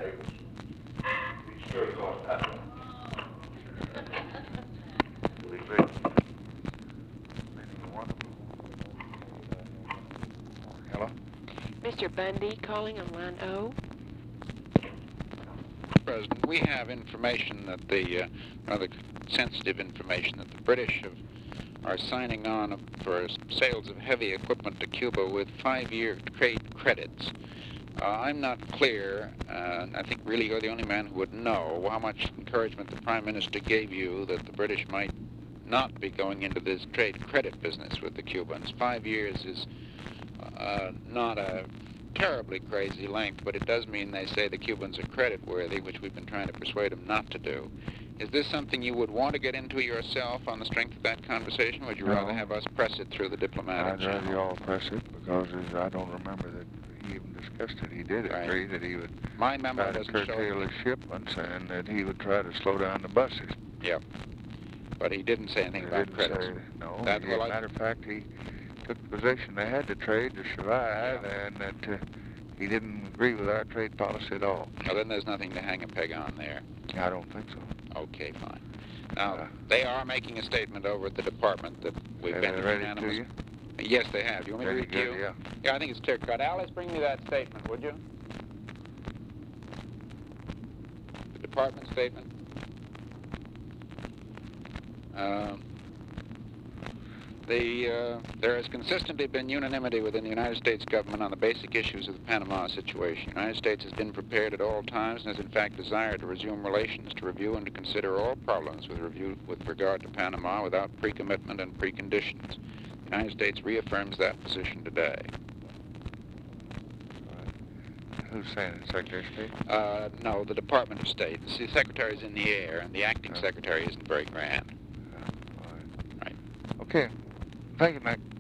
tables. Be sure to go that way. Hello? Mr. Bundy calling on line O. President, we have information that the, rather sensitive information that the British are signing on for sales of heavy equipment to Cuba with 5-year trade credits. I'm not clear, and I think really you're the only man who would know how much encouragement the Prime Minister gave you that the British might not be going into this trade credit business with the Cubans. 5 years is not a terribly crazy length, but it does mean they say the Cubans are credit-worthy, which we've been trying to persuade them not to do. Is this something you would want to get into yourself on the strength of that conversation, or would you rather have us press it through the diplomatic channel? I'd rather you all press it, because I don't remember that he even discussed it. He did agree that he would My memo try to doesn't show curtail his shipments and that he would try to slow down the buses. Yep. But he didn't say anything about credits. No. That, As a matter of fact, he took the position they had to trade to survive, and that he didn't agree with our trade policy at all. Well, then there's nothing to hang a peg on there. I don't think so. Okay, fine. Now, they are making a statement over at the department that we've been ready to you? Yes, they have. You want me to read it to you? Yeah. Yeah, I think it's clear cut. Alice, bring me that statement, would you? The department statement. There has consistently been unanimity within the United States government on the basic issues of the Panama situation. The United States has been prepared at all times and has in fact desired to resume relations, to review and to consider all problems with regard to Panama without pre-commitment and preconditions. The United States reaffirms that position today. Who's saying it, Secretary of State? No, the Department of State. The Secretary's in the air, and the acting secretary isn't very grand. All right. Okay. Thank you, Mac.